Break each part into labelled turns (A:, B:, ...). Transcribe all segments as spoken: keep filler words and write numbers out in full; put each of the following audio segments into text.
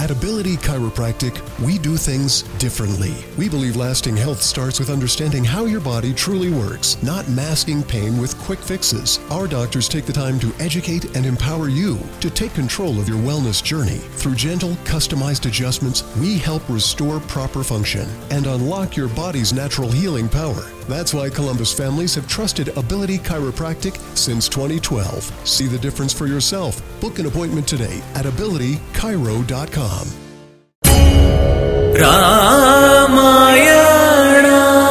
A: At Ability Chiropractic, we do things differently. We believe lasting health starts with understanding how your body truly works, not masking pain with quick fixes. Our doctors take the time to educate and empower you to take control of your wellness journey. Through gentle, customized adjustments, we help restore proper function and unlock your body's natural healing power. That's why Columbus families have trusted Ability Chiropractic since twenty twelve. See the difference for yourself. Book an appointment today at ability chiro dot com.
B: Ramayana.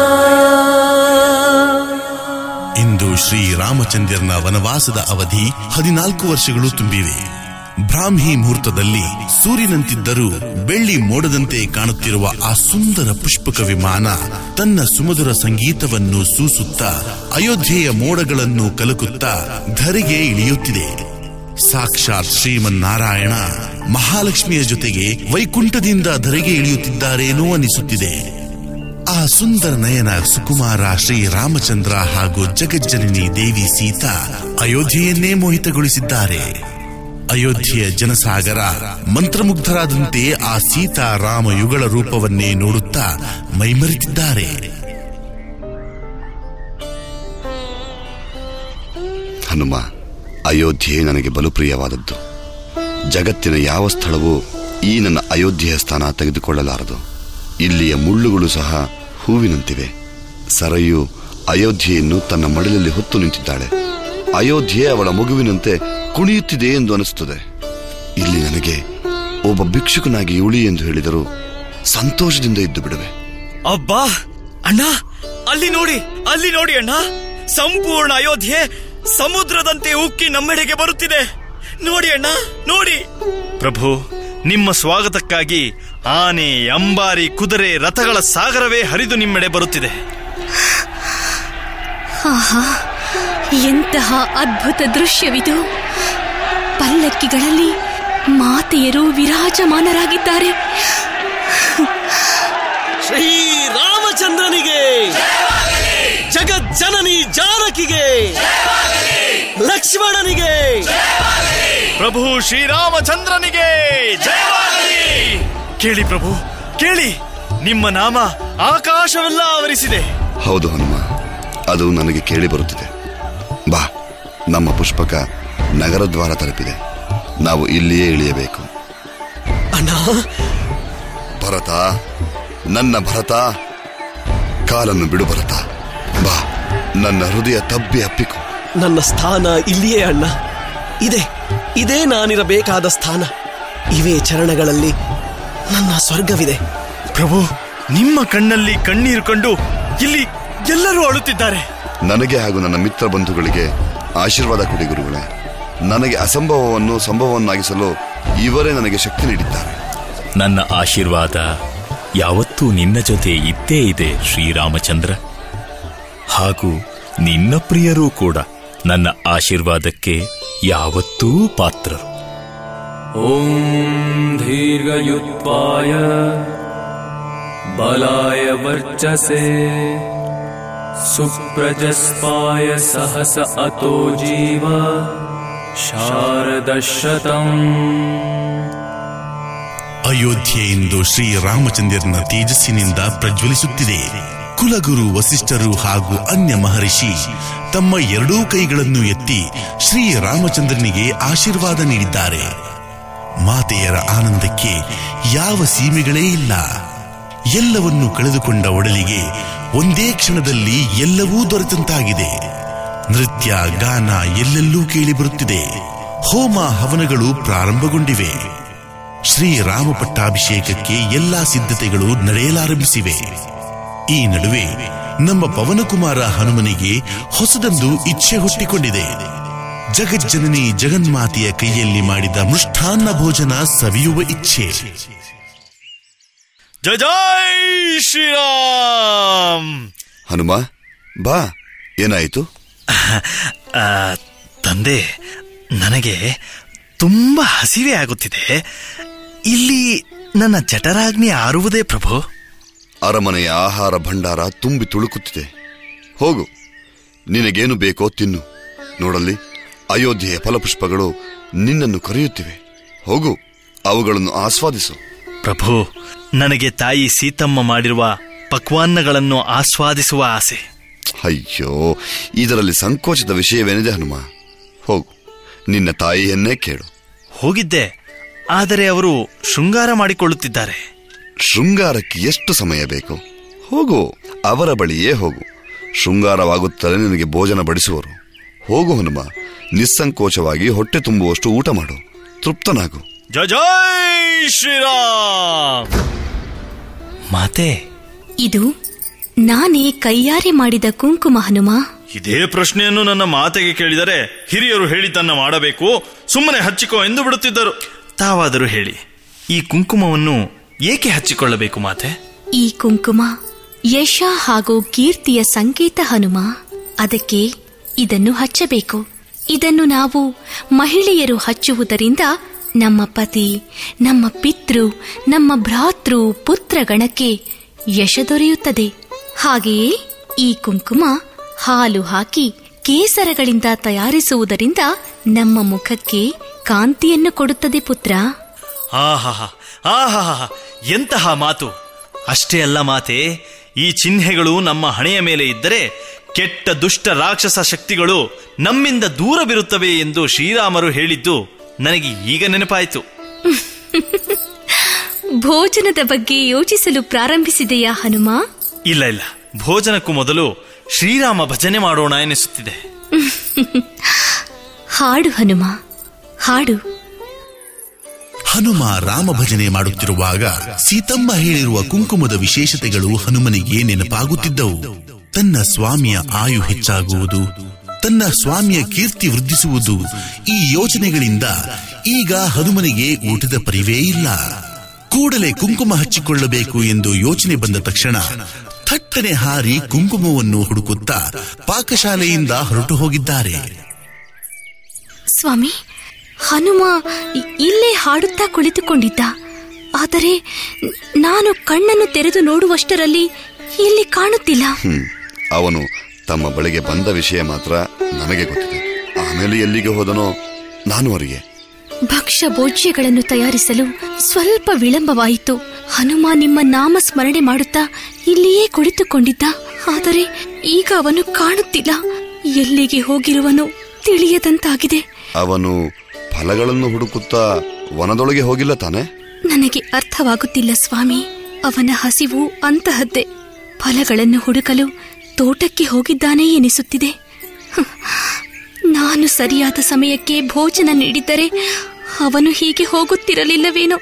B: ಇಂದು ಶ್ರೀ ರಾಮಚಂದ್ರನ ವನವಾಸದ ಅವಧಿ ಹದಿನಾಲ್ಕು ವರ್ಷಗಳು ತುಂಬಿವೆ. ಬ್ರಾಹ್ಮಿ ಮುಹೂರ್ತದಲ್ಲಿ ಸೂರ್ಯನಂತಿದ್ದರೂ ಬೆಳ್ಳಿ ಮೋಡದಂತೆ ಕಾಣುತ್ತಿರುವ ಆ ಸುಂದರ ಪುಷ್ಪಕ ವಿಮಾನ ತನ್ನ ಸುಮಧುರ ಸಂಗೀತವನ್ನು ಸೂಸುತ್ತಾ ಅಯೋಧ್ಯೆಯ ಮೋಡಗಳನ್ನು ಕಲಕುತ್ತಾ ಧರೆಗೆ ಇಳಿಯುತ್ತಿದೆ. ಸಾಕ್ಷಾತ್ ಶ್ರೀಮನ್ನಾರಾಯಣ ಮಹಾಲಕ್ಷ್ಮಿಯ ಜೊತೆಗೆ ವೈಕುಂಠದಿಂದ ಧರೆಗೆ ಇಳಿಯುತ್ತಿದ್ದಾರೇನೋ ಅನಿಸುತ್ತಿದೆ. ಆ ಸುಂದರ ನಯನ ಸುಕುಮಾರ ಶ್ರೀ ರಾಮಚಂದ್ರ ಹಾಗೂ ಜಗಜ್ಜನನಿ ದೇವಿ ಸೀತಾ ಅಯೋಧ್ಯೆಯನ್ನೇ ಮೋಹಿತಗೊಳಿಸಿದ್ದಾರೆ. ಅಯೋಧ್ಯೆಯ ಜನಸಾಗರ ಮಂತ್ರಮುಗ್ಧರಾದಂತೆ ಆ ಸೀತಾ ರಾಮ ಯುಗಳ ರೂಪವನ್ನೇ ನೋಡುತ್ತಾ ಮೈಮರೆತಿದ್ದಾರೆ.
C: ಹನುಮ, ಅಯೋಧ್ಯೆ ನನಗೆ ಬಲು ಪ್ರಿಯವಾದದ್ದು. ಜಗತ್ತಿನ ಯಾವ ಸ್ಥಳವೂ ಈ ನನ್ನ ಅಯೋಧ್ಯೆಯ ಸ್ಥಾನ ತೆಗೆದುಕೊಳ್ಳಲಾರದು. ಇಲ್ಲಿಯ ಮುಳ್ಳುಗಳು ಸಹ ಹೂವಿನಂತಿವೆ. ಸರಯು ಅಯೋಧ್ಯೆಯನ್ನು ತನ್ನ ಮಡಿಲಲ್ಲಿ ಹೊತ್ತು ನಿಂತಿದ್ದಾಳೆ. ಅಯೋಧ್ಯೆ ಅವಳ ಮಗುವಿನಂತೆ ಕುಣಿಯುತ್ತಿದೆ ಎಂದು ಅನಿಸುತ್ತದೆ. ಇಲ್ಲಿ ನನಗೆ ಒಬ್ಬ ಭಿಕ್ಷುಕನಾಗಿ ಉಳಿ ಎಂದು ಹೇಳಿದರು ಸಂತೋಷದಿಂದ ಇದ್ದು ಬಿಡುವೆ.
D: ಅಬ್ಬಾ ಅಣ್ಣ, ಅಲ್ಲಿ ನೋಡಿ, ಅಲ್ಲಿ ನೋಡಿ ಅಣ್ಣ, ಸಂಪೂರ್ಣ ಅಯೋಧ್ಯೆ ಸಮುದ್ರದಂತೆ ಉಕ್ಕಿ ನಮ್ಮೆಡೆಗೆ ಬರುತ್ತಿದೆ. ನೋಡಿ ಅಣ್ಣ, ನೋಡಿ.
E: ಪ್ರಭು, ನಿಮ್ಮ ಸ್ವಾಗತಕ್ಕಾಗಿ ಆನೆ, ಅಂಬಾರಿ, ಕುದುರೆ, ರಥಗಳ ಸಾಗರವೇ ಹರಿದು ನಿಮ್ಮೆಡೆ ಬರುತ್ತಿದೆ.
F: ಆಹಾ, ಎಂತಹ ಅದ್ಭುತ ದೃಶ್ಯವಿದು! ಪಲ್ಲಕ್ಕಿಗಳಲ್ಲಿ ಮಾತೆಯರು ವಿರಾಜಮಾನರಾಗಿದ್ದಾರೆ.
G: ಶ್ರೀರಾಮಚಂದ್ರನಿಗೆ, ಜಗಜ್ಜನನಿ ಜಾನಕಿಗೆ, ಲಕ್ಷ್ಮಣನಿಗೆ,
E: ಪ್ರಭು ಶ್ರೀರಾಮಚಂದ್ರನಿಗೆ ಜಯವಾಗಲಿ. ಕೇಳಿ ಪ್ರಭು, ಕೇಳಿ, ನಿಮ್ಮ ನಾಮ ಆಕಾಶವೆಲ್ಲ ಆವರಿಸಿದೆ.
C: ಹೌದು ಹನುಮ, ಅದು ನನಗೆ ಕೇಳಿ ಬರುತ್ತಿದೆ. ಬಾ, ನಮ್ಮ ಪುಷ್ಪಕ ನಗರ ದ್ವಾರ ತಲುಪಿದೆ. ನಾವು ಇಲ್ಲಿಯೇ ಇಳಿಯಬೇಕು.
G: ಅಣ್ಣ,
C: ಭರತ, ನನ್ನ ಭರತ, ಕಾಲನ್ನು ಬಿಡು ಭರತ. ಬಾ, ನನ್ನ ಹೃದಯ ತಬ್ಬಿ ಅಪ್ಪಿಕೊ.
G: ನನ್ನ ಸ್ಥಾನ ಇಲ್ಲಿಯೇ ಅಣ್ಣ. ಇದೆ ಇದೇ ನಾನಿರಬೇಕಾದ ಸ್ಥಾನ. ಇವೇ ಚರಣಗಳಲ್ಲಿ ನನ್ನ ಸ್ವರ್ಗವಿದೆ.
E: ಪ್ರಭು, ನಿಮ್ಮ ಕಣ್ಣಲ್ಲಿ ಕಣ್ಣೀರು ಕಂಡು ಇಲ್ಲಿ ಎಲ್ಲರೂ ಅಳುತ್ತಿದ್ದಾರೆ.
C: ನನಗೆ ಹಾಗೂ ನನ್ನ ಮಿತ್ರ ಬಂಧುಗಳಿಗೆ ಆಶೀರ್ವಾದ ಕೊಡಿ ಗುರುಗಳೇ. ನನಗೆ ಅಸಂಭವವನ್ನು ಸಂಭವವನ್ನಾಗಿಸಲು ಇವರೇ ನನಗೆ ಶಕ್ತಿ ನೀಡಿದ್ದಾರೆ.
H: ನನ್ನ ಆಶೀರ್ವಾದ ಯಾವತ್ತೂ ನಿನ್ನ ಜೊತೆ ಇದ್ದೇ ಇದೆ ಶ್ರೀರಾಮಚಂದ್ರ. ಹಾಗೂ ನಿನ್ನ ಪ್ರಿಯರೂ ಕೂಡ ನನ್ನ ಆಶೀರ್ವಾದಕ್ಕೆ ಯಾವತ್ತೂ ಪಾತ್ರರು.
B: ಓಂ ದೀರ್ಘಯುತ್ವಾಯ ಬಲಾಯ ವರ್ಚಸೆ ಸುಪ್ರಜಸ್ಪಾಯ ಸಹಸ ಅತೋ ಜೀವ ಶಾರದಶತಂ. ಅಯೋಧ್ಯೆ ಇಂದು ಶ್ರೀರಾಮಚಂದ್ರನ ತೇಜಸ್ಸಿನಿಂದ ಪ್ರಜ್ವಲಿಸುತ್ತಿದೆ. ಕುಲಗುರು ವಸಿಷ್ಠರು ಹಾಗೂ ಅನ್ಯ ಮಹರ್ಷಿ ತಮ್ಮ ಎರಡೂ ಕೈಗಳನ್ನು ಎತ್ತಿ ಶ್ರೀರಾಮಚಂದ್ರನಿಗೆ ಆಶೀರ್ವಾದ ನೀಡಿದ್ದಾರೆ. ಮಾತೆಯರ ಆನಂದಕ್ಕೆ ಯಾವ ಸೀಮೆಗಳೇ ಇಲ್ಲ. ಎಲ್ಲವನ್ನೂ ಕಳೆದುಕೊಂಡ ಒಡಲಿಗೆ ಒಂದೇ ಕ್ಷಣದಲ್ಲಿ ಎಲ್ಲವೂ ದೊರೆತಂತಾಗಿದೆ. ನೃತ್ಯ, ಗಾನ ಎಲ್ಲೆಲ್ಲೂ ಕೇಳಿಬರುತ್ತಿದೆ. ಹೋಮ ಹವನಗಳು ಪ್ರಾರಂಭಗೊಂಡಿವೆ. ಶ್ರೀರಾಮ ಪಟ್ಟಾಭಿಷೇಕಕ್ಕೆ ಎಲ್ಲಾ ಸಿದ್ಧತೆಗಳು ನಡೆಯಲಾರಂಭಿಸಿವೆ. ಈ ನಡುವೆ ನಮ್ಮ ಪವನಕುಮಾರ ಹನುಮನಿಗೆ ಹೊಸದೊಂದು ಇಚ್ಛೆ ಹುಟ್ಟಿಕೊಂಡಿದೆ. ಜಗಜ್ಜನನಿ ಜಗನ್ಮಾತೆಯ ಕೈಯಲ್ಲಿ ಮಾಡಿದ ಮೃಷ್ಟಾನ್ನ ಭೋಜನ ಸವಿಯುವ ಇಚ್ಛೆ.
E: ಜಯ ಜೈ ಶ್ರೀರಾಮ್.
C: ಹನುಮ, ಬಾ, ಏನಾಯಿತು?
E: ತಂದೆ, ನನಗೆ ತುಂಬಾ ಹಸಿವೆ ಆಗುತ್ತಿದೆ. ಇಲ್ಲಿ ನನ್ನ ಜಠರಾಗ್ನಿ ಆರುವುದೇ ಪ್ರಭು.
C: ಅರಮನೆಯ ಆಹಾರ ಭಂಡಾರ ತುಂಬಿ ತುಳುಕುತ್ತಿದೆ. ಹೋಗು, ನಿನಗೇನು ಬೇಕೋ ತಿನ್ನು. ನೋಡಲ್ಲಿ, ಅಯೋಧ್ಯೆಯ ಫಲಪುಷ್ಪಗಳು ನಿನ್ನನ್ನು ಕರೆಯುತ್ತಿವೆ. ಹೋಗು. ಅವುಗಳನ್ನು ಆಸ್ವಾದಿಸು.
E: ಪ್ರಭು, ನನಗೆ ತಾಯಿ ಸೀತಮ್ಮ ಮಾಡಿರುವ ಪಕ್ವಾನ್ನಗಳನ್ನು ಆಸ್ವಾದಿಸುವ ಆಸೆ.
C: ಅಯ್ಯೋ, ಇದರಲ್ಲಿ ಸಂಕೋಚದ ವಿಷಯವೇನಿದೆ ಹನುಮ? ಹೋಗು, ನಿನ್ನ ತಾಯಿಯನ್ನೇ ಕೇಳು.
E: ಹೋಗಿದ್ದೆ, ಆದರೆ ಅವರು ಶೃಂಗಾರ ಮಾಡಿಕೊಳ್ಳುತ್ತಿದ್ದಾರೆ.
C: ಶೃಂಗಾರಕ್ಕೆ ಎಷ್ಟು ಸಮಯ ಬೇಕು? ಹೋಗು, ಅವರ ಬಳಿಯೇ ಹೋಗು. ಶೃಂಗಾರವಾಗುತ್ತಲೇ ನಿನಗೆ ಭೋಜನ ಬಡಿಸುವರು. ಹೋಗು ಹನುಮ, ನಿಸ್ಸಂಕೋಚವಾಗಿ ಹೊಟ್ಟೆ ತುಂಬುವಷ್ಟು ಊಟ ಮಾಡು, ತೃಪ್ತನಾಗು.
E: ಜಯ ಜೈ ಶ್ರೀರಾಮ್.
H: ಮಾತೆ,
F: ಇದು ನಾನೇ ಕೈಯಾರೆ ಮಾಡಿದ ಕುಂಕುಮ ಹನುಮ.
E: ಇದೇ ಪ್ರಶ್ನೆಯನ್ನು ನನ್ನ ಮಾತೆಗೆ ಕೇಳಿದರೆ ಹಿರಿಯರು ಹೇಳಿದ್ದನ್ನ ಮಾಡಬೇಕು, ಸುಮ್ಮನೆ ಹಚ್ಚಿಕೋ ಎಂದು ಬಿಡುತ್ತಿದ್ದರು. ತಾವಾದರೂ ಹೇಳಿ, ಈ ಕುಂಕುಮವನ್ನು ಏಕೆ ಹಚ್ಚಿಕೊಳ್ಳಬೇಕು ಮಾತೆ?
F: ಈ ಕುಂಕುಮ ಯಶ ಹಾಗೂ ಕೀರ್ತಿಯ ಸಂಕೇತ ಹನುಮ. ಅದಕ್ಕೆ ಇದನ್ನು ಹಚ್ಚಬೇಕು. ಇದನ್ನು ನಾವು ಮಹಿಳೆಯರು ಹಚ್ಚುವುದರಿಂದ ನಮ್ಮ ಪತಿ, ನಮ್ಮ ಪಿತೃ, ನಮ್ಮ ಭ್ರಾತೃ ಪುತ್ರಗಣಕ್ಕೆ ಯಶ ದೊರೆಯುತ್ತದೆ. ಹಾಗೆಯೇ ಈ ಕುಂಕುಮ ಹಾಲು ಹಾಕಿ ಕೇಸರಗಳಿಂದ ತಯಾರಿಸುವುದರಿಂದ ನಮ್ಮ ಮುಖಕ್ಕೆ ಕಾಂತಿಯನ್ನು ಕೊಡುತ್ತದೆ ಪುತ್ರ.
E: ಆಹಾ ಆಹಾ, ಎಂತಹ ಮಾತು! ಅಷ್ಟೇ ಅಲ್ಲ ಮಾತೆ, ಈ ಚಿಹ್ನೆಗಳು ನಮ್ಮ ಹಣೆಯ ಮೇಲೆ ಇದ್ದರೆ ಕೆಟ್ಟ ದುಷ್ಟ ರಾಕ್ಷಸ ಶಕ್ತಿಗಳು ನಮ್ಮಿಂದ ದೂರವಿರುತ್ತವೆ ಎಂದು ಶ್ರೀರಾಮರು ಹೇಳಿದ್ದು ನನಗೆ ಈಗ ನೆನಪಾಯಿತು.
F: ಭೋಜನದ ಬಗ್ಗೆ ಯೋಚಿಸಲು ಪ್ರಾರಂಭಿಸಿದೆಯಾ ಹನುಮ?
E: ಇಲ್ಲ ಇಲ್ಲ, ಭೋಜನಕ್ಕೂ ಮೊದಲು ಶ್ರೀರಾಮ ಭಜನೆ ಮಾಡೋಣ ಎನಿಸುತ್ತಿದೆ.
F: ಹಾಡು ಹನುಮ, ಹಾಡು.
B: ಹನುಮ ರಾಮ ಭಜನೆ ಮಾಡುತ್ತಿರುವಾಗ ಸೀತಮ್ಮ ಹೇಳಿರುವ ಕುಂಕುಮದ ವಿಶೇಷತೆಗಳು ಹನುಮನಿಗೆ ನೆನಪಾಗುತ್ತಿದ್ದವು. ತನ್ನ ಸ್ವಾಮಿಯ ಆಯು ಹೆಚ್ಚಾಗುವುದು, ತನ್ನ ಸ್ವಾಮಿಯ ಕೀರ್ತಿ ವೃದ್ಧಿಸುವುದು, ಈ ಯೋಚನೆಗಳಿಂದ ಈಗ ಹನುಮನಿಗೆ ಊಟದ ಪರಿವೇ ಇಲ್ಲ. ಕೂಡಲೇ ಕುಂಕುಮ ಹಚ್ಚಿಕೊಳ್ಳಬೇಕು ಎಂದು ಯೋಚನೆ ಬಂದ ತಕ್ಷಣ ಥಟ್ಟನೆ ಹಾರಿ ಕುಂಕುಮವನ್ನು ಹುಡುಕುತ್ತಾ ಪಾಕಶಾಲೆಯಿಂದ ಹೊರಟು ಹೋಗಿದ್ದಾರೆ.
F: ಸ್ವಾಮಿ, ಹನುಮ ಇಲ್ಲೇ ಹಾಡುತ್ತಾ ಕುಳಿತುಕೊಂಡಿದ್ದ. ಆದರೆ ನಾನು ಕಣ್ಣನ್ನು ತೆರೆದು ನೋಡುವಷ್ಟರಲ್ಲಿ ಇಲ್ಲಿ ಕಾಣುತ್ತಿಲ್ಲ.
C: ಹ್ಮ್ ಅವನು ತಮ್ಮ ಬಳಿಗೆ ಬಂದ ವಿಷಯ ಮಾತ್ರ ನನಗೆ ಗೊತ್ತಿದೆ. ಆಮೇಲೆ ಎಲ್ಲಿಗೆ ಹೋದನೋ ನಾನು ಅವರಿಗೆ.
F: ಭಕ್ಷ್ಯ ಭೋಜ್ಯಗಳನ್ನು ತಯಾರಿಸಲು ಸ್ವಲ್ಪ ವಿಳಂಬವಾಯಿತು. ಹನುಮ ನಿಮ್ಮ ನಾಮ ಸ್ಮರಣೆ ಮಾಡುತ್ತಾ ಇಲ್ಲಿಯೇ ಕುಳಿತುಕೊಂಡಿದ್ದ. ಆದರೆ ಈಗ ಅವನು ಕಾಣುತ್ತಿಲ್ಲ. ಎಲ್ಲಿಗೆ ಹೋಗಿರುವನು ತಿಳಿಯದಂತಾಗಿದೆ.
C: ಅವನು ಫಲಗಳನ್ನು ಹುಡುಕುತ್ತಾ ವನದೊಳಗೆ ಹೋಗಿಲ್ಲ ತಾನೆ?
F: ನನಗೆ ಅರ್ಥವಾಗುತ್ತಿಲ್ಲ ಸ್ವಾಮಿ. ಅವನ ಹಸಿವು ಅಂತಹದ್ದೇ. ಫಲಗಳನ್ನು ಹುಡುಕಲು ತೋಟಕ್ಕೆ ಹೋಗಿದ್ದಾನೆ ಎನಿಸುತ್ತಿದೆ. ನಾನು ಸರಿಯಾದ ಸಮಯಕ್ಕೆ ಭೋಜನ ನೀಡಿದ್ದರೆ ಅವನು ಹೀಗೆ ಹೋಗುತ್ತಿರಲಿಲ್ಲವೇನೋ.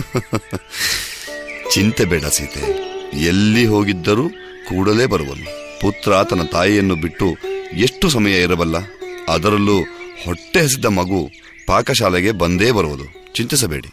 C: ಚಿಂತೆ ಬೇಡ ಸೀತೆ, ಎಲ್ಲಿ ಹೋಗಿದ್ದರೂ ಕೂಡಲೇ ಬರುವನು. ಪುತ್ರ ತನ್ನ ತಾಯಿಯನ್ನು ಬಿಟ್ಟು ಎಷ್ಟು ಸಮಯ ಇರಬಲ್ಲ? ಅದರಲ್ಲೂ ಹೊಟ್ಟೆ ಹಸಿದ ಮಗು ಪಾಕಶಾಲೆಗೆ ಬಂದೇ ಬರುವುದು. ಚಿಂತಿಸಬೇಡಿ.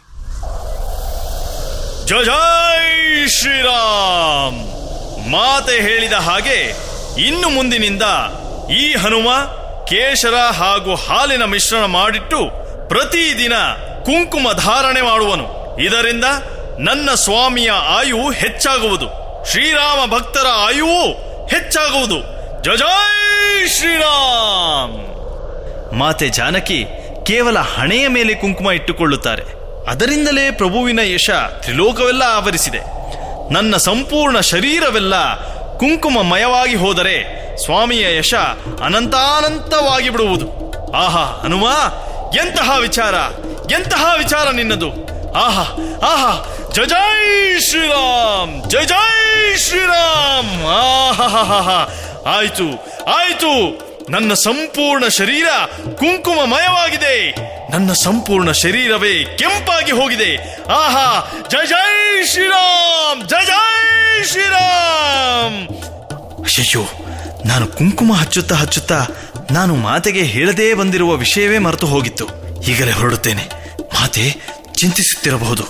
E: ಜಯ ಜೈ ಶ್ರೀರಾಮ್. ಮಾತೆ ಹೇಳಿದ ಹಾಗೆ ಇನ್ನು ಮುಂದಿನಿಂದ ಈ ಹನುಮ ಕೇಶರ ಹಾಗೂ ಹಾಲಿನ ಮಿಶ್ರಣ ಮಾಡಿಟ್ಟು ಪ್ರತಿದಿನ ಕುಂಕುಮ ಧಾರಣೆ ಮಾಡುವನು. ಇದರಿಂದ ನನ್ನ ಸ್ವಾಮಿಯ ಆಯು ಹೆಚ್ಚಾಗುವುದು, ಶ್ರೀರಾಮ ಭಕ್ತರ ಆಯುವು ಹೆಚ್ಚಾಗುವುದು. ಜಯ ಜೈ ಶ್ರೀರಾಮ್. ಮಾತೆ ಜಾನಕಿ ಕೇವಲ ಹಣೆಯ ಮೇಲೆ ಕುಂಕುಮ ಇಟ್ಟುಕೊಳ್ಳುತ್ತಾರೆ. ಅದರಿಂದಲೇ ಪ್ರಭುವಿನ ಯಶ ತ್ರಿಲೋಕವೆಲ್ಲ ಆವರಿಸಿದೆ. ನನ್ನ ಸಂಪೂರ್ಣ ಶರೀರವೆಲ್ಲ ಕುಂಕುಮಮಯವಾಗಿ ಹೋದರೆ ಸ್ವಾಮಿಯ ಯಶ ಅನಂತಾನಂತವಾಗಿ ಬಿಡುವುದು. ಆಹಾ ಹನುಮ, ಎಂತಹ ವಿಚಾರ, ಎಂತಹ ವಿಚಾರ ನಿನ್ನದು! ಆಹಾ ಆಹಾ, ಜಯ ಜೈ ಶ್ರೀರಾಮ್, ಜಯ ಜೈ ಶ್ರೀರಾಮ್. ಆಹಾ, ಆಯ್ತು ಆಯ್ತು, ನನ್ನ ಸಂಪೂರ್ಣ ಶರೀರ ಕುಂಕುಮಮಯವಾಗಿದೆ. ನನ್ನ ಸಂಪೂರ್ಣ ಶರೀರವೇ ಕೆಂಪಾಗಿ ಹೋಗಿದೆ. ಆಹಾ, ಜಯ ಜೈ ಶ್ರೀರಾಮ್, ಜಯ ಜೈ ಶ್ರೀರಾಮ್. ಅಯ್ಯೋ, ನಾನು ಕುಂಕುಮ ಹಚ್ಚುತ್ತಾ ಹಚ್ಚುತ್ತಾ ನಾನು ಮಾತೆಗೆ ಹೇಳದೇ ಬಂದಿರುವ ವಿಷಯವೇ ಮರೆತು ಹೋಗಿತ್ತು. ಈಗಲೇ ಹೊರಡುತ್ತೇನೆ. ಮಾತೆ ಚಿಂತಿಸುತ್ತಿರಬಹುದು.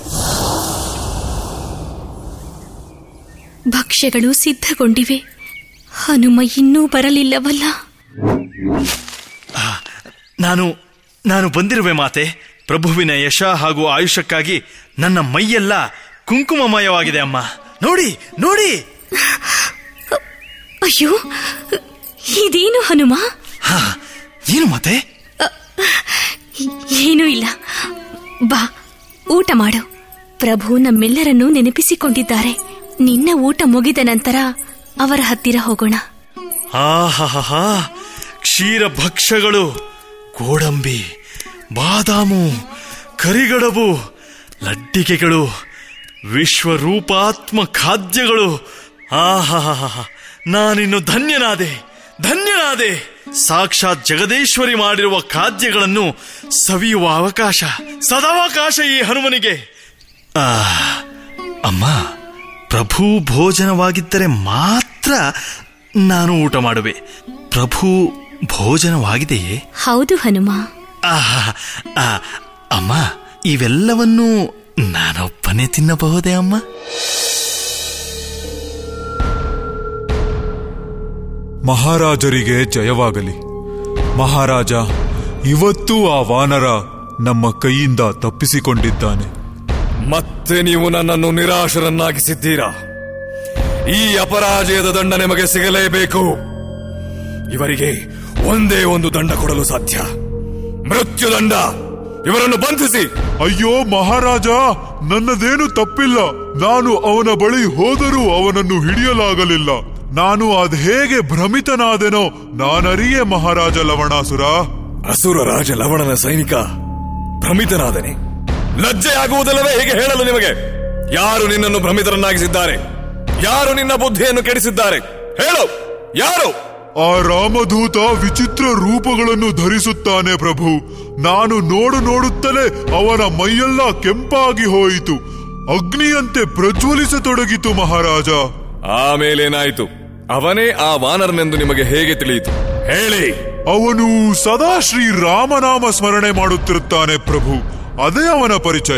F: ಭಕ್ಷ್ಯಗಳು ಸಿದ್ಧಗೊಂಡಿವೆ. ಹನುಮ ಇನ್ನೂ ಬರಲಿಲ್ಲವಲ್ಲ.
E: ನಾನು ನಾನು ಬಂದಿರುವೆ ಮಾತೆ. ಪ್ರಭುವಿನ ಯಶ ಹಾಗೂ ಆಯುಷ್ಯಕ್ಕಾಗಿ ನನ್ನ ಮೈಯೆಲ್ಲ ಕುಂಕುಮಮಯವಾಗಿದೆ ಅಮ್ಮ. ನೋಡಿ ನೋಡಿ.
F: ಅಯ್ಯೋ, ಇದೇನು ಹನುಮ?
E: ಹಾ, ಏನು ಮಾತೆ?
F: ಏನೂ ಇಲ್ಲ. ಬಾ ಊಟ ಮಾಡು. ಪ್ರಭು ನಮ್ಮೆಲ್ಲರನ್ನೂ ನೆನಪಿಸಿಕೊಂಡಿದ್ದಾರೆ. ನಿನ್ನ ಊಟ ಮುಗಿದ ನಂತರ ಅವರ ಹತ್ತಿರ ಹೋಗೋಣ.
E: ಆಹಾ, ಕ್ಷೀರ ಭಕ್ಷ್ಯಗಳು, ಗೋಡಂಬಿ, ಬಾದಾಮು, ಕರಿಗಡಬು, ಲಡ್ಡಿಕೆಗಳು, ವಿಶ್ವರೂಪಾತ್ಮ ಖಾದ್ಯಗಳು. ಆಹಾ, ನಾನಿನ್ನು ಧನ್ಯನಾದೆ ಧನ್ಯನಾದೆ. ಸಾಕ್ಷಾತ್ ಜಗದೇಶ್ವರಿ ಮಾಡಿರುವ ಖಾದ್ಯಗಳನ್ನು ಸವಿಯುವ ಅವಕಾಶ, ಸದಾವಕಾಶ ಈ ಹನುಮನಿಗೆ. ಆ ಅಮ್ಮ, ಪ್ರಭು ಭೋಜನವಾಗಿದ್ದರೆ ಮಾತ್ರ ನಾನು ಊಟ ಮಾಡುವೆ. ಪ್ರಭು ಭೋಜನವಾಗಿದೆಯೇ?
F: ಹೌದು ಹನುಮ.
E: ಆಹಾ, ಅಮ್ಮ, ಇವೆಲ್ಲವನ್ನೂ ನಾನೊಬ್ಬನೇ ತಿನ್ನಬಹುದೇ ಅಮ್ಮ?
I: ಮಹಾರಾಜರಿಗೆ ಜಯವಾಗಲಿ. ಮಹಾರಾಜ, ಇವತ್ತು ಆ ವಾನರ ನಮ್ಮ ಕೈಯಿಂದ ತಪ್ಪಿಸಿಕೊಂಡಿದ್ದಾನೆ.
J: ಮತ್ತೆ ನೀವು ನನ್ನನ್ನು ನಿರಾಶರನ್ನಾಗಿಸಿದ್ದೀರಾ. ಈ ಅಪರಾಜಯದ ದಂಡ ನಿಮಗೆ ಸಿಗಲೇಬೇಕು. ಇವರಿಗೆ ಒಂದೇ ಒಂದು ದಂಡ ಕೊಡಲು ಸಾಧ್ಯ, ಮೃತ್ಯುದಂಡ. ಇವರನ್ನು ಬಂಧಿಸಿ.
I: ಅಯ್ಯೋ ಮಹಾರಾಜ, ನನ್ನದೇನು ತಪ್ಪಿಲ್ಲ. ನಾನು ಅವನ ಬಳಿ ಹೋದರೂ ಅವನನ್ನು ಹಿಡಿಯಲಾಗಲಿಲ್ಲ. ನಾನು ಅದ್ ಹೇಗೆ ಭ್ರಮಿತನಾದೆನೋ ನಾನರಿಯೇ ಮಹಾರಾಜ ಲವಣಾಸುರ.
J: ಅಸುರ ರಾಜ ಲವಣನ ಸೈನಿಕ ಭ್ರಮಿತನಾದನೆ? ಲಜ್ಜೆಯಾಗುವುದಲ್ಲವೇ ಹೀಗೆ ಹೇಳಲು ನಿಮಗೆ? ಯಾರು ನಿನ್ನನ್ನು ಭ್ರಮಿತರನ್ನಾಗಿಸಿದ್ದಾರೆ? ಯಾರು ನಿನ್ನ ಬುದ್ಧಿಯನ್ನು ಕೆಡಿಸಿದ್ದಾರೆ? ಹೇಳು, ಯಾರು?
I: ಆ ರಾಮದೂತ ವಿಚಿತ್ರ ರೂಪಗಳನ್ನು ಧರಿಸುತ್ತಾನೆ ಪ್ರಭು. ನಾನು ನೋಡು ನೋಡುತ್ತಲೇ ಅವನ ಮೈಯೆಲ್ಲ ಕೆಂಪಾಗಿ ಹೋಯಿತು, ಅಗ್ನಿಯಂತೆ ಪ್ರಜ್ವಲಿಸತೊಡಗಿತು ಮಹಾರಾಜ.
J: ಆಮೇಲೇನಾಯಿತು? ಅವನೇ ಆ ವಾನರನೆಂದು ನಿಮಗೆ ಹೇಗೆ ತಿಳಿಯಿತು? ಹೇಳಿ.
I: ಅವನು ಸದಾ ಶ್ರೀ ರಾಮನಾಮ ಸ್ಮರಣೆ ಮಾಡುತ್ತಿರುತ್ತಾನೆ ಪ್ರಭು, ಅದೇ ಅವನ ಪರಿಚಯ.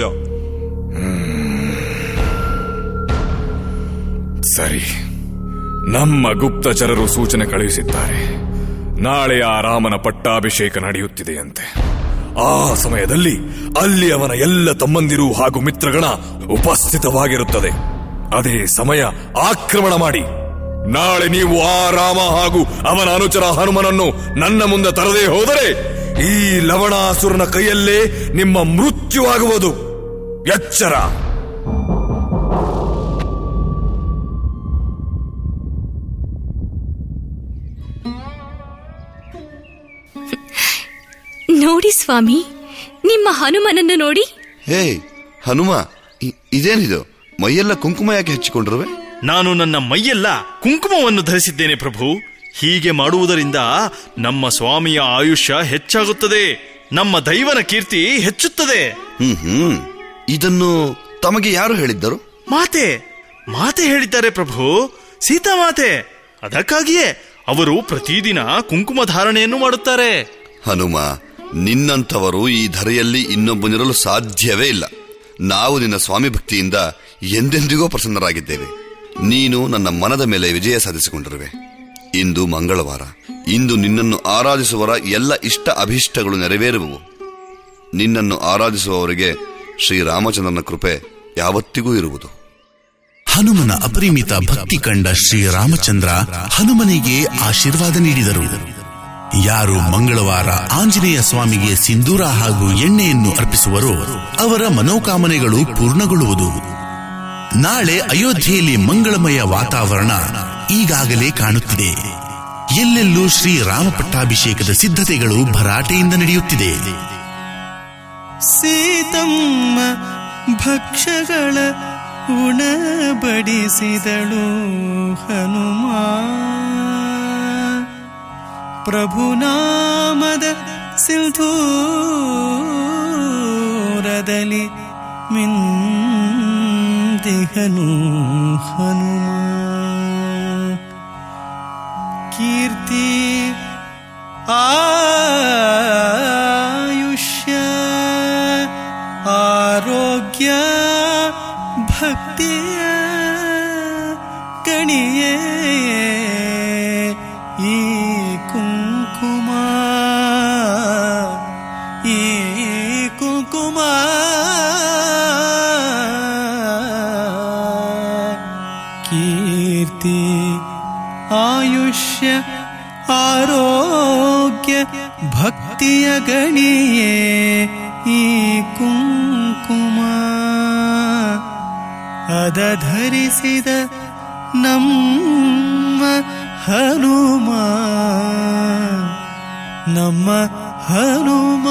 J: ಸರಿ, ನಮ್ಮ ಗುಪ್ತಚರರು ಸೂಚನೆ ಕಳುಹಿಸಿದ್ದಾರೆ. ನಾಳೆ ಆ ರಾಮನ ಪಟ್ಟಾಭಿಷೇಕ ನಡೆಯುತ್ತಿದೆಯಂತೆ. ಆ ಸಮಯದಲ್ಲಿ ಅಲ್ಲಿ ಅವನ ಎಲ್ಲ ತಮ್ಮಂದಿರು ಹಾಗೂ ಮಿತ್ರಗಣ ಉಪಸ್ಥಿತವಾಗಿರುತ್ತದೆ. ಅದೇ ಸಮಯ ಆಕ್ರಮಣ ಮಾಡಿ ನಾಳೆ ನೀವು ಆ ರಾಮ ಹಾಗೂ ಅವನ ಅನುಚರ ಹನುಮನನ್ನು ನನ್ನ ಮುಂದೆ ತರದೇ ಹೋದರೆ ಈ ಲವಣಾಸುರನ ಕೈಯಲ್ಲೇ ನಿಮ್ಮ ಮೃತ್ಯುವಾಗುವುದು. ಎಚ್ಚರ.
F: ನೋಡಿ ಸ್ವಾಮಿ, ನಿಮ್ಮ ಹನುಮನನ್ನು ನೋಡಿ.
C: ಹೇ ಹನುಮ, ಇದೇನಿದು? ಮೈಯೆಲ್ಲ ಕುಂಕುಮ ಯಾಕೆ ಹಚ್ಚಿಕೊಂಡಿರುವೆ?
E: ನಾನು ನನ್ನ ಮೈಯೆಲ್ಲ ಕುಂಕುಮವನ್ನು ಧರಿಸಿದ್ದೇನೆ ಪ್ರಭು. ಹೀಗೆ ಮಾಡುವುದರಿಂದ ನಮ್ಮ ಸ್ವಾಮಿಯ ಆಯುಷ್ಯ ಹೆಚ್ಚಾಗುತ್ತದೆ, ನಮ್ಮ ದೈವನ ಕೀರ್ತಿ ಹೆಚ್ಚುತ್ತದೆ.
C: ಹ್ಮ್ ಹ್ಮ್ ಇದನ್ನು ತಮಗೆ ಯಾರು ಹೇಳಿದ್ದರು?
E: ಮಾತೆ ಮಾತೆ ಹೇಳಿದ್ದಾರೆ ಪ್ರಭು, ಸೀತಾಮಾತೆ. ಅದಕ್ಕಾಗಿಯೇ ಅವರು ಪ್ರತಿದಿನ ಕುಂಕುಮ ಧಾರಣೆಯನ್ನು ಮಾಡುತ್ತಾರೆ.
C: ಹನುಮ, ನಿನ್ನಂಥವರು ಈ ಧರೆಯಲ್ಲಿ ಇನ್ನೊಬ್ಬನಿರಲು ಸಾಧ್ಯವೇ ಇಲ್ಲ. ನಾವು ನಿನ್ನ ಸ್ವಾಮಿ ಭಕ್ತಿಯಿಂದ ಎಂದೆಂದಿಗೂ ಪ್ರಸನ್ನರಾಗಿದ್ದೇವೆ. ನೀನು ನನ್ನ ಮನದ ಮೇಲೆ ವಿಜಯ ಸಾಧಿಸಿಕೊಂಡಿರುವೆ. ಇಂದು ಮಂಗಳವಾರ. ಇಂದು ನಿನ್ನನ್ನು ಆರಾಧಿಸುವವರ ಎಲ್ಲ ಇಷ್ಟ ಅಭೀಷ್ಟಗಳು ನೆರವೇರುವವು. ನಿನ್ನನ್ನು ಆರಾಧಿಸುವವರಿಗೆ ಶ್ರೀರಾಮಚಂದ್ರನ ಕೃಪೆ ಯಾವತ್ತಿಗೂ ಇರುವುದು.
B: ಹನುಮನ ಅಪರಿಮಿತ ಭಕ್ತಿ ಕಂಡ ಶ್ರೀರಾಮಚಂದ್ರ ಹನುಮನಿಗೆ ಆಶೀರ್ವಾದ ನೀಡಿದರು. ಯಾರು ಮಂಗಳವಾರ ಆಂಜನೇಯ ಸ್ವಾಮಿಗೆ ಸಿಂಧೂರ ಹಾಗೂ ಎಣ್ಣೆಯನ್ನು ಅರ್ಪಿಸುವರೋ ಅವರ ಮನೋಕಾಮನೆಗಳು ಪೂರ್ಣಗೊಳ್ಳುವುದು. ನಾಳೆ ಅಯೋಧ್ಯೆಯಲ್ಲಿ ಮಂಗಳಮಯ ವಾತಾವರಣ ಈಗಾಗಲೇ ಕಾಣುತ್ತಿದೆ. ಎಲ್ಲೆಲ್ಲೂ ಶ್ರೀರಾಮ ಪಟ್ಟಾಭಿಷೇಕದ ಸಿದ್ಧತೆಗಳು ಭರಾಟೆಯಿಂದ ನಡೆಯುತ್ತಿದೆ.
K: ಸೀತಮ್ಮ ಭಕ್ಷ್ಯಗಳ ಉಣಬಡಿಸಿದಳು ಹನುಮ. ಪ್ರಭುನಾಮದ ಸಿಂಧೂರದಲ್ಲಿ ಮಿಂದಿಹನು ಹನುಮ. ಕೀರ್ತಿ ಆಯುಷ್ಯ ಆರೋಗ್ಯ ಭಕ್ತಿಯ ಗಣಿಯೇ ಈ ಕುಂಕುಮ, ಈ ಕುಂಕುಮ. ಕೀರ್ತಿ ಆಯುಷ್ಯ ಆರೋಗ್ಯ ಭಕ್ತಿಯ ಗಣಿಯೇ ಈ ಕುಂಕುಮ. ಅದ ಧರಿಸಿದ ನಮ್ಮ ಹನುಮ ನಮ್ಮ ಹನುಮ.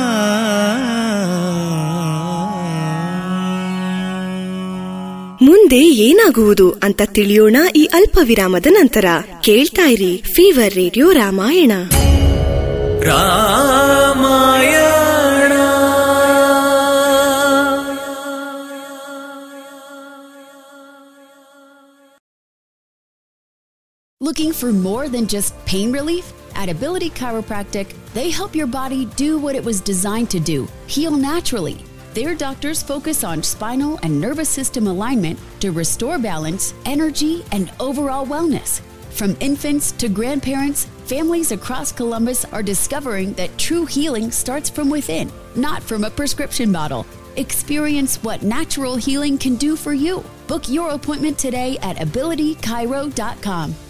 L: ಮುಂದೆ ಏನಾಗುವುದು ಅಂತ ತಿಳಿಯೋಣ ಈ ಅಲ್ಪ ವಿರಾಮದ ನಂತರ. ಕೇಳ್ತಾ ಇರಿ fever radio Ramayana.
K: Ramayana
M: Looking for more than just pain relief? At Ability Chiropractic, they help your body do what it was designed to do, heal naturally. Their doctors focus on spinal and nervous system alignment to restore balance, energy, and overall wellness. From infants to grandparents, families across Columbus are discovering that true healing starts from within, not from a prescription bottle. Experience what natural healing can do for you. Book your appointment today at ability chiro dot com.